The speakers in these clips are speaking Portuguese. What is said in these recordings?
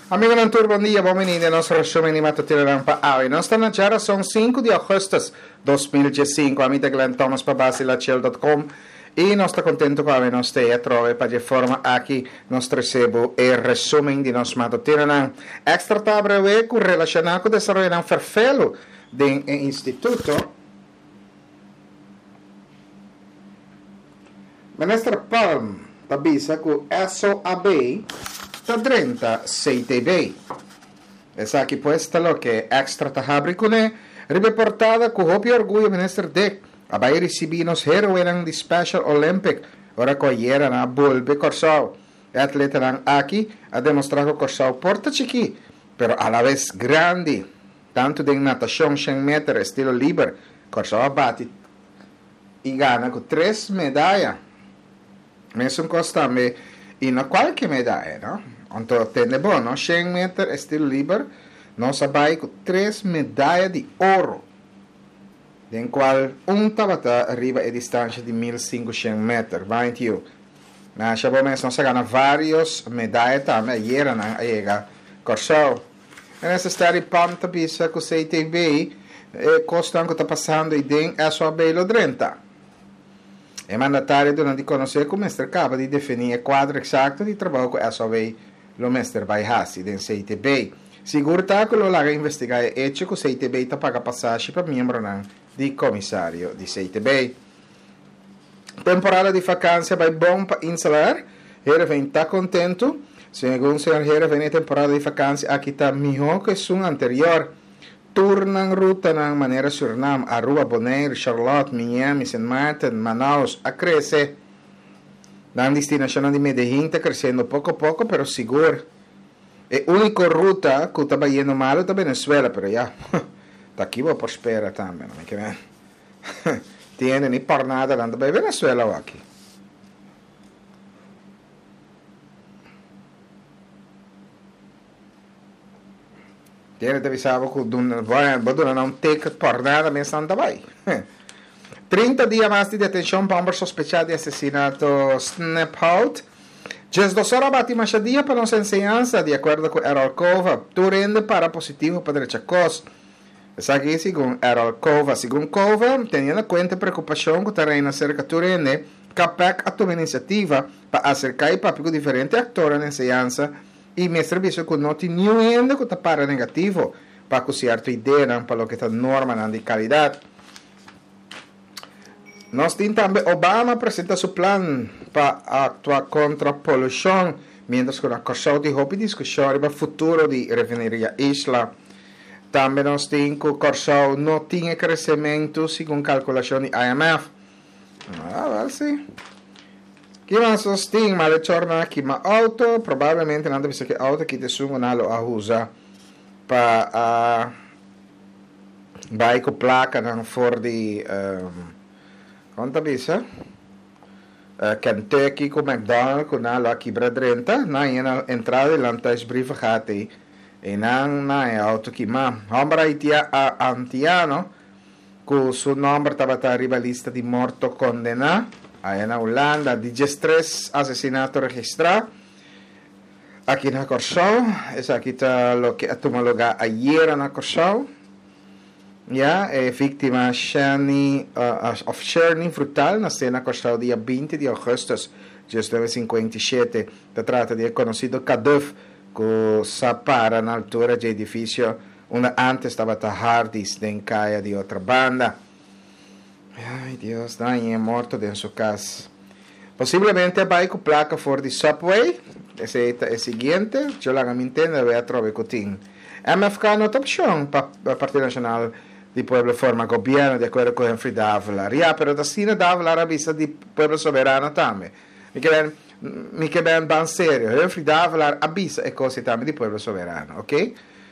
Amigo Nantur, bom dia, bem-vindo ao nosso resumo mattutino para hoje. Nossa notizia são 5 de agosto de 2015. A mim é Glenn Thomas para basilachel.com e nós estamos contentes com a nossa ideia trove para de forma aqui nós recebemos o resumo de nosso mattutino. Extra tabre com relacionado com o desenvolvimento ferfelo do Instituto. Ministro Palm tabisa com SOAB ta 30 CTB. Essa aqui puesta lo que extra tahabricune riportada com hopi orgulho minister de abai recebinos heroinang di Special Olympic ora ko yera na bolbe corsao. Atleta nang aqui a demonstrado corsao porta chiqui pero a la vez grande tanto de natação 100 metros estilo liber corsao abati e gana com 3 medalhas. Mesmo costame in qualche medaglia, no? Onto tende buono, 100 metri estilo liber, nós abai com 3 medalhas de ouro, den qual tabata arriva a distância de 1500 metros, 21. Na Chabomens nós ganha vários medalhas também, e era na ega corsau. E nessa série panta bisa com CTB, costa que está passando e den a sua belo 30. É mandatário de conhecer que o mestre acaba de definir o quadro exato de trabalho que a SOB o mestre vai fazer dentro do CITB. Seguro que o laga investigar o hecho que o CITB está paga passagem para membro do comissário do CITB. Temporada de vacância vai bom para instalar. Ele vem estar contente. Segundo o senhor Hera, vem a temporada de vacância aqui está melhor que o anterior. Turnang ruta ng maneira Suriname, Aruba, Bonaire, Charlotte, Miami, St. Martin, Manaus, a crescer. Na destinação de Medellín está crescendo pouco a pouco, pero seguro. É a única ruta que está indo mal da Venezuela, pero já. Está aqui vou prospera também, não é que vem? Tiene nem por nada lá da Venezuela ou aqui. Tiene te avisava que não ticket por nada, mas não vai. 30 dias mais de detenção para um suspeitado de assassinato Snaphout. 12 horas bate mais dia para nossa enseñança, de acordo com Errol Cova. Turende para positivo para Chacos. Essa aqui, segundo Errol Cova. Segundo Cova, tendo em conta a preocupação que terreno acerca de Turende, CAPEC atua iniciativa para acercar e papel diferentes atores na enseñança e mestre visto que não tem nenhum que está para negativo para que certa ideia para o que está norma de qualidade. Nós temos também Obama apresenta seu plano para atuar contra a poluição, mientras que na corção de hobby discussão sobre o futuro de refineria Isla. Também nós temos que o corção não tinha crescimento segundo calculação do IMF. Well, sim. Que mais tem, mas ele torna aqui uma auto, provavelmente não deve ser que auto que te sungo nalo a usa para vai com placa não for de quanto bisa Kentucky com McDonald's com nalo aqui para 30 na entrada e lantais brief hati e na auto que ma hombra itia a antiano com seu nome estava arriba lista de morto condenado. Aí na Holanda, 13 assassinatos registrados. Aqui na Corsau, essa aqui está o que tomou lugar ayer na Corsau. É vítima of Shani Frutal, nasceu na Corsau dia 20 de agosto de 1957. Se trata de conhecido Kaduf, que se para na altura do edifício onde antes estava a Hardys, de caia de outra banda. Ai, Deus, ninguém é morto dentro de sua casa. Possivelmente vai com placa for de Subway. Esse é o seguinte. Eu lá me entendo, eu trovo que tem. MFK não tem opção para o Partido Nacional de Pueblo forma governo, de acordo com o Henry Dávila. Pero da Sina Dávila avisa de Pueblo Soberano também. Mi che ben ban serio. Henry Dávila avisa e cose também de Pueblo Soberano, ok?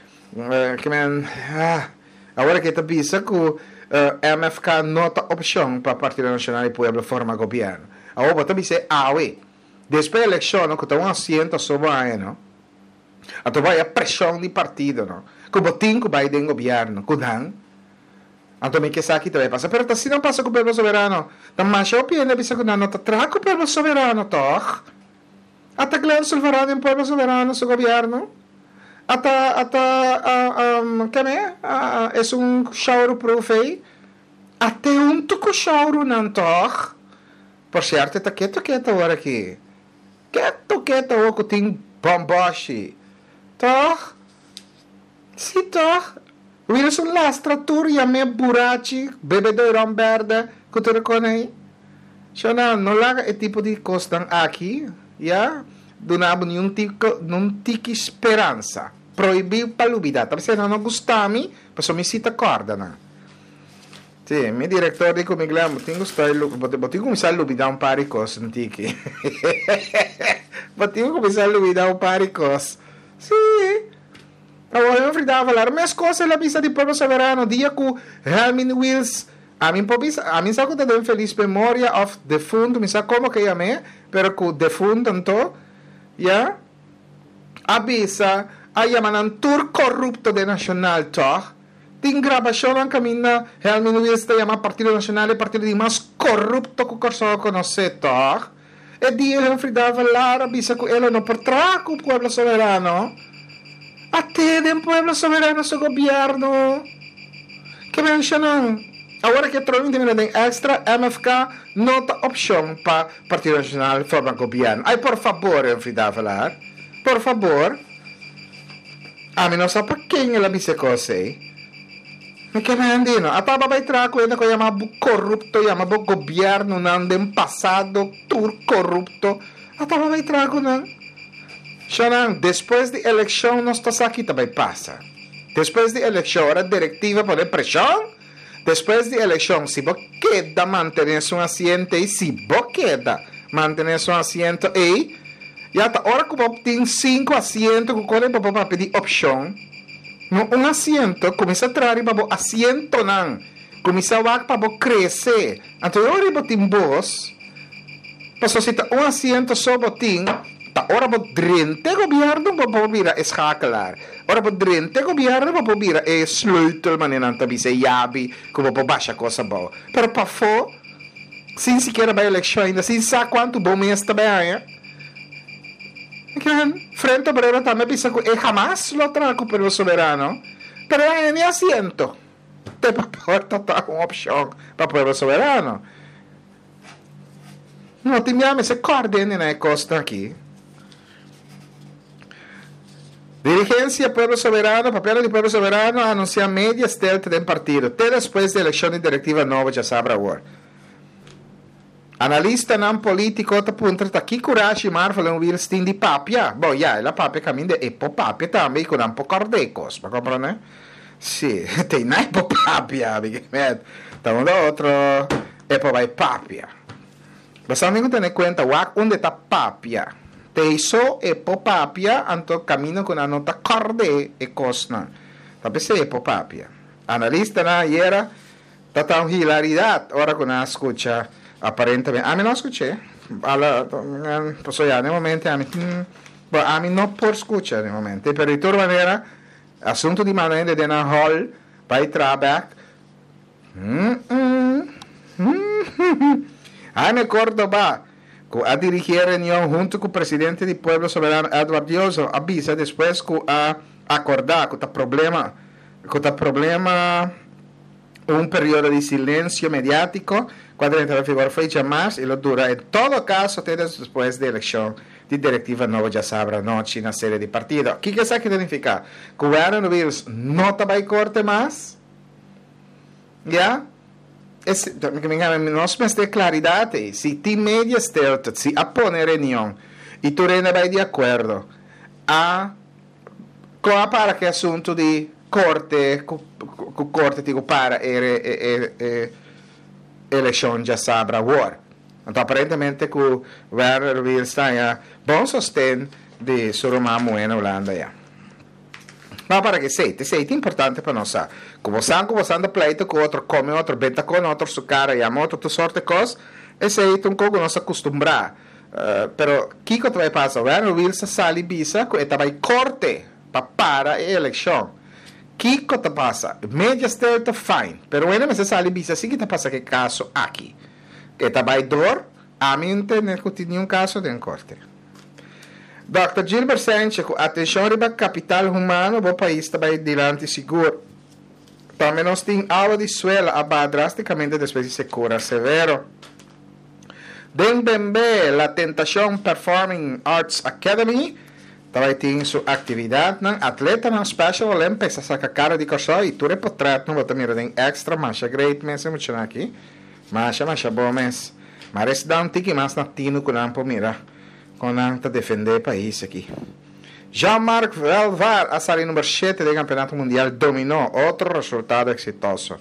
Agora que te avisa que MFK nota opção para o Partido Nacional de Pueblo formar governo. Agora também se depois da eleição, que está um assento sobre não? Então vai a pressão do partido, não? Como tem que vai do governo, cuidado. Então me que aqui também passa, mas se não passa com o Pueblo Soberano, então mais eu penso que não está atrás com o Pueblo Soberano, toch? Até que Glenn Silverado em Pueblo Soberano, seu governo. Es un showerproof aí. Até um tuco shower não toch. Por certo, tá quieto agora aqui. Quieto o que tem bomboshi. Toch? Si toch? Wilson lastra tur e a me burachi, bebedoirão verde, que tu reconhece. Não laga é tipo de coisa aqui, já? Donava nenhum tique esperança. Proibiu para lubida. Talvez não gostami, mas me cita corda, né? Sim, meu diretor dice come glam, tengo começar a lubidar um par de coisas, não tique. Tengo começar a lubidar um par de coisas. Sim. Agora eu fritava falar, mas coisas la vista de Pueblo Soberano, dia com Helmin Wills. A mim sabe que tem feliz memória of defunto, me sabe como que chamei, pero com defunto então, ja? Avisa, a chamar tour corrupto de Nacional, toch? Tem gravação em caminho, Helmin Wills está chamando Partido Nacional, o partido mais corrupto que o corso conhece, toch? E dia eu fritava falar, avisa que ele não portará com o Pueblo Soberano. Até do Pueblo Soberano seu governo. Que mencionam. Agora que trovo tem extra, MFK não tem opção para Partido Nacional formar governo. Ai, por favor, eu fui a falar. Por favor. A mim não sabe por quem ela disse coisa. Mas que me andino. A tava vai trago ainda que chama corrupto, chama governo, não tem passado, tur corrupto. A tava vai trago, não. Xanang, depois da eleição, nós estamos aqui também passa. Depois da eleição, a diretiva pode pressão. Depois da eleição, se você queda manter seu assento, e se você queda manter seu assento, e já está, hora que você tem 5 assentos, que você pode pedir opção. Um assento, começa a trazer para o assento, não. Começa a para você crescer. Então, hora que você tem voz, para solicitar um assento só você tem. Ora po drente governo po probira escakelar. Ora po drente governo po probira e sleutel in tabi se yabi como po baixa cosa bo. Pero pa fo sin siquiera ba election ainda sin sa quanto bom mês também. Kan frente para também pensa que jamás lo trago pelo soberano. Pero é nem asiento. Te porta tá com opção para pueblo soberano. Não te me se coordene na costa aqui. Dirigencia Pueblo Soberano, papel de Pueblo Soberano anuncia media stealth del partido, até depois da eleição de diretiva nova já sabe agora. Analista não político, outro ponto, está aqui coragem, Marvel, um vírus de papia. Bom, já, a papia caminha de epopapia também, com um pouco cordecos, para compreender? Sim, tem na epopapia, então, outro, epopapia. Mas também tem em conta, onde está papia? Teiso e popapia, anto cammino con una nota corde e cosna. Tapese e popapia. Analista na iera, tata un hilaridad, ora con una escucha, aparentemente. A mí no escuché. Pues ya, en el momento, a mí no por escucha, en el momento. Pero de todas maneras, asunto di Manuel de una hall, para trabajar. Ay, me acuerdo, va. A dirigir a reunião junto com o presidente do Pueblo Soberano, Eduardo Dioso, avisa depois que a acordar que está problema período de silêncio mediático, quando entra a figura foi jamais, e lo dura, em todo caso, até depois da eleição de diretiva nova, já sabe, noite na série de partido. O que isso aqui significa? Que o coronavírus não vai corte mais, já? Nós temos de claridade, se tem media stealth, se a poner reunião, e tu ainda vai de acordo, para que assunto de corte, digo, para eleição já sabe agora. Então, aparentemente, que o governo está em bom sostén de Surumá Moena, Holanda, já. Mas para que sei, é importante para nós. Como usando pleito com outro, come outro, beta com outro, su cara, e outro, tu sorte de coisas, esse é um pouco nós acostumbrar. Pero, que vai passar? O governo Wilson sali bisa, que vai corte para a eleição. Que passa? Media stealth, fine. Pero, ainda mas sali bisa, sim que passa que caso aqui. Que vai dor, a mim não tem nenhum caso de corte. Dr. Gilbert Sánchez, atenção riba capital humano, o país também dilante seguro. Também nós temos aula de suela aba drasticamente depois de se cura severo. Den Bembe, la Tentação Performing Arts Academy, também tem sua atividade, não? Atleta na Special Olympics, essa cara de coxó, e tu repotreto, não vou mira den extra, masha great, mas muito aqui. Masha bom, mas esse dá um tique mais na tino com a mira, com a defender o país aqui. Jean-Marc Velvar, a série número 7 do Campeonato Mundial, dominou, outro resultado exitoso.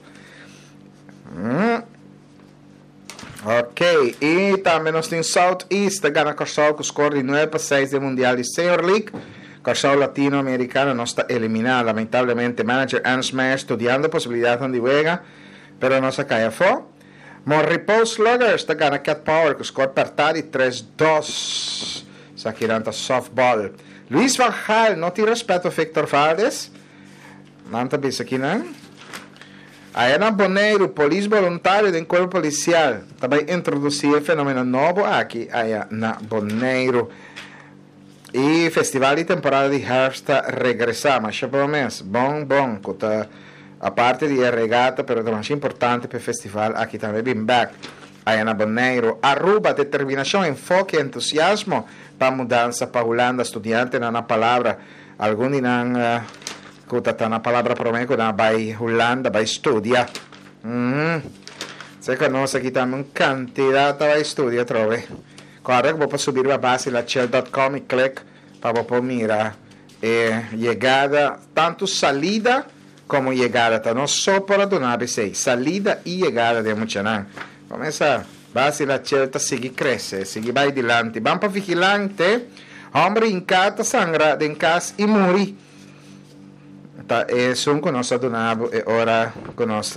Ok, e também nós temos Southeast, gana Corsol com score de 9-6 do Mundial de Senior League. Corsol latino-americano não está eliminado, lamentavelmente. Manager Ernst Meyer estudiando a possibilidade de juega, pero não se caia fora. Morripold Sluggers, gana Cat Power com score apertado de 3-2. Sakiranta softball. Luis Van Gaal, não te respeito Victor Valdes. Não está bem aqui, não? Ana Boneiro, polícia voluntário do corpo policial, também introduziu o fenômeno novo aqui, Ana Boneiro. E festival de temporada de Herbst regressar, mas pelo menos, bom, a parte de regata, pero mais importante para o festival aqui também, bem back. Ana Boneiro, Aruba, determinação, enfoque, entusiasmo para mudança, para Holanda, estudante, na palavra, algum de Kutata na palavra para mim, quando vai Holanda, vai estudar. Você conhece aqui também um candidato vai estudar, trove. Agora vou subir a base lá, chill.com e clique para você mirar. Chegada, tanto salida como chegada, tá? Não só para do ABC, salida e chegada de Muchanan. Começa, base lá, chill, seguir cresce, seguir vai adiante. Vamos para vigilante, homem em casa, sangra, em casa e morre. Sono conosco donavo e ora conosco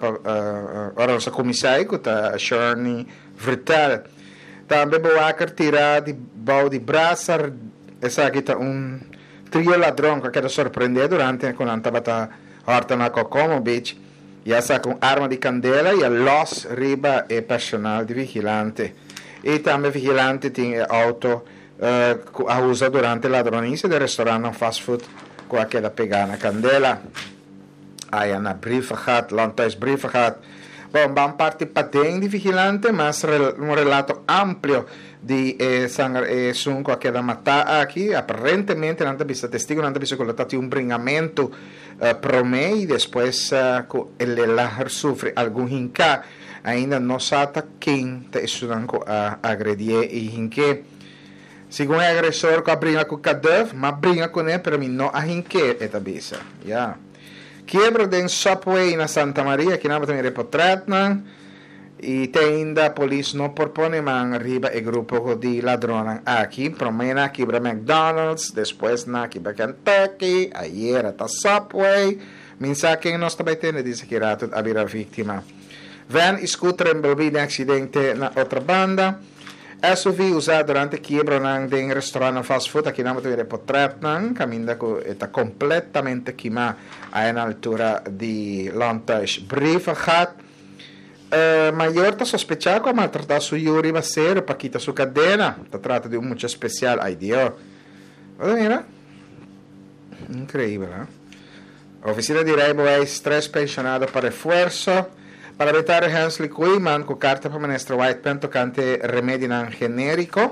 ora nossa comissária que tá Shirley Vrital também vou tirar de bau de braçar essa aqui tá trio ladrão que quero surpreender durante quando estava tá horta na Kokomo Beach e essa com arma de candela e a los riba e personal de vigilante e também vigilante tem auto a usa durante ladronice del ristorante fast food com aquela pegada na candela. Aí na brief gehad, landhuis brief gehad. Bom, vamos partir para de vigilante, mas um relato amplo de sun com aquela matar aqui. Aparentemente, não está testigo, não está colocado um bringamento promei, depois ele sofre algum hinca. Ainda não sabe quem está estudando a agredir e hinque. Segundo o agressor que brinca com o cadáver, mas brinca com ele, para mim não há ninguém esta bisa. Yeah. Quebra de subway na Santa Maria, que não tem reportado, e ainda a polícia não propõe mais arriba o grupo de ladrões aqui, primeiro quebra McDonald's, depois na quebra Kentucky, ayer está Subway, mensagem nós também temos, diz que era a vir a vítima. Van scooter envolvido em acidente na outra banda. SUV usado durante a quebra de um restaurante fast food aqui não tem reportado, caminha está completamente queimado na altura de Landhuis Briefgat. Maior está sospechado que maltratar su Yuri Macero para quitar sua cadena. Se trata de muito especial. Ai Deus. Mira. Incrível, A oficina de Reibo é estresse pensionado para esforço. Para evitar Hensley Kuiman, com carta para o ministro White Pen tocante remédio genérico.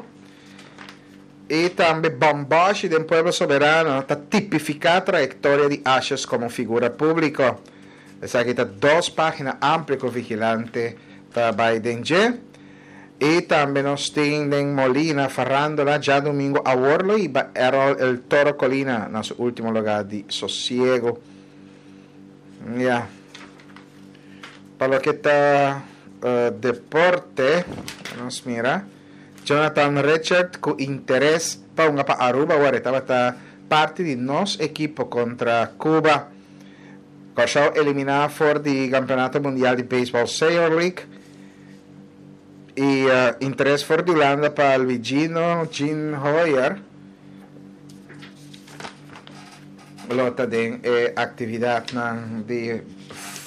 E também Bomboche, de um povo soberano, está tipificada a trajetória de Ashes como figura pública. Essa aqui está 2 páginas amplas com o vigilante da Biden G. E também nós temos Molina, Farrándola, já domingo a Warlo e Errol El Toro Colina, nosso último lugar de sossego. Yeah. Para lo que está deporte, vamos mira, Jonathan Richard com interesse para uma para Aruba, agora estava parte de nosso equipo contra Cuba. Corsau eliminado fora do Campeonato Mundial de Beisebol Senior League. E interesse fora de Holanda para Luigino Jean Hoyer. Lota de atividade de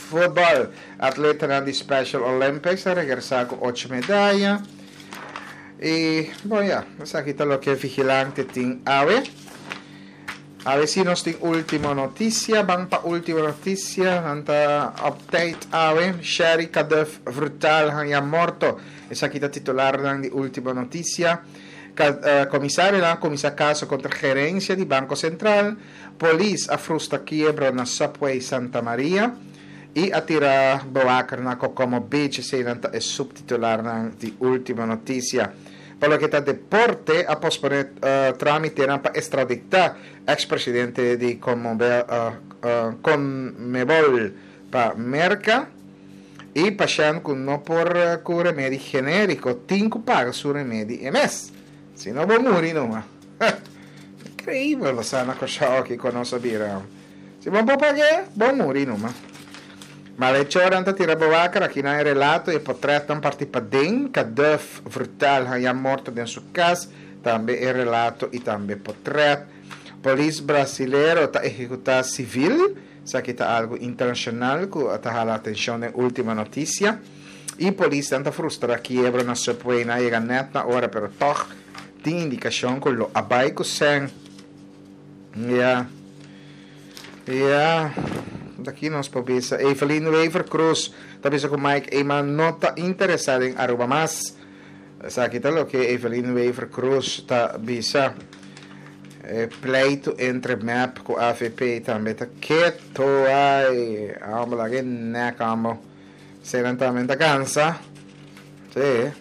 futebol. Atleta de Special Olympics a regressar com 8 medalhas. Y bueno, aquí está lo que el vigilante tiene ave. A ver si nos tiene última noticia. Van para última noticia. Anta update ave. Sherry Kadef Brutal han morto. Esa aquí está titular de última noticia. Commissario la commissa caso contra gerencia di Banco Central. Police affrusta quiebra na Subway Santa Maria. E attira Boacar na Kokomo Beach. È subtitular di última noticia. Per lo che sta deporte a posponer tramite para extraditar ex-presidente di Conmebol para Merca e passando con no por con remedi generico 5 paga su remedi e mes se no va muri no incredibile lo sanno cosa che conosco birra se non può pagare va muri no ma le ciorante tira Boacar aqui na relato e potrebbe partir para dentro Kadef Brutal ha morto dentro sua casa também é relato e também potrebbe Polícia brasileira está executando civil isso aqui está algo internacional que está a atenção na última notícia e polícia tenta frustrar a quiebra na Subway na net na hora pero toch tem indicação que lo abaixo sem daqui nós podemos Evelyn Weaver Cruz talvez com Mike Eman não está interessado em arroba mais aqui está o que Evelyn Weaver Cruz está bisa pleito entre MAP com AFP também está quieto ai amo lá que né como serentamente cansa sim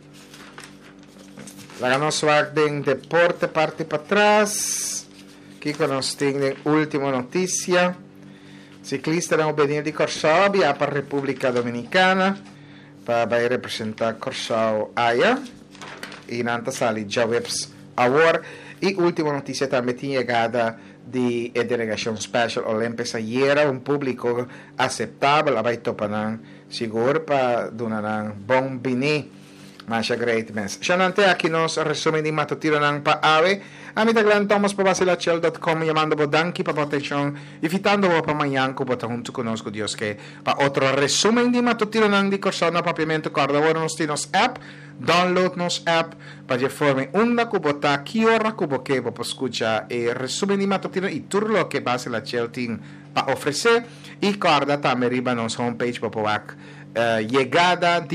lá nós vamos deporte parte para trás aqui que nós temos última notícia ciclista da obediente di Corsao via per Repubblica Dominicana per rappresentare Corsao Aya in Antasali Jawebs Award e ultima notizia também tinha chegada di delegação special Olympus ieri un pubblico acceptabile vai topanan sicuro para donar bom bini Masha great mess. Shanante aqui nos resume di matutino nang pa-ave. Amita Glenn Thomas pa basilachel.com llamando po danki pa protection. Ifitando po pa mayanko po junto conosco Dios que pa otro resumen di matutino nang di corsona papiamento corda nos tinos app. Download nos app pa je forme una kubota kiora kubo que po escucha e resumen di matutino i turlo che basilachel tin pa ofrecer. E corda también riba nos homepage po po llegada